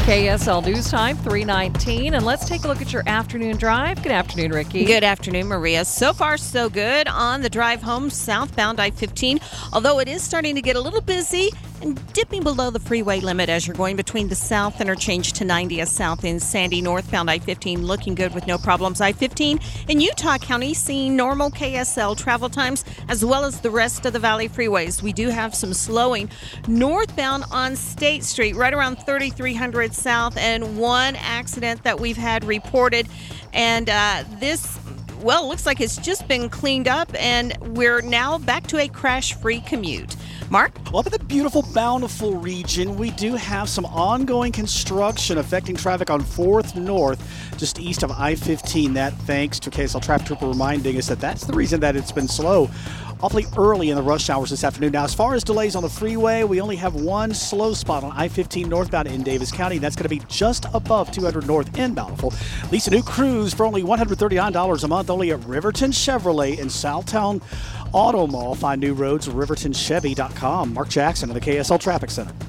KSL News Time, 3:19, and let's take a look at your afternoon drive. Good afternoon, Ricky. Good afternoon, Maria. So far, so good on the drive home southbound I-15, although it is starting to get a little busy and dipping below the freeway limit as you're going between the south interchange to 90th South in Sandy. Northbound I-15 looking good with no problems. I-15 in Utah County seeing normal KSL travel times as well as the rest of the Valley freeways. We do have some slowing northbound on State Street right around 3300 South, and one accident that we've had reported, and this looks like it's just been cleaned up, and we're now back to a crash-free commute. Mark? Well, up in the beautiful Bountiful region, we do have some ongoing construction affecting traffic on 4th North, just east of I-15. That thanks to KSL Traffic Trooper reminding us that that's the reason that it's been slow awfully early in the rush hours this afternoon. Now, as far as delays on the freeway, we only have one slow spot on I-15 northbound in Davis County. That's going to be just above 200 North in Bountiful. Lease a new Cruise for only $139 a month, only at Riverton Chevrolet in Southtown Auto Mall. Find new roads at rivertonchevy.com. Mark Jackson of the KSL Traffic Center.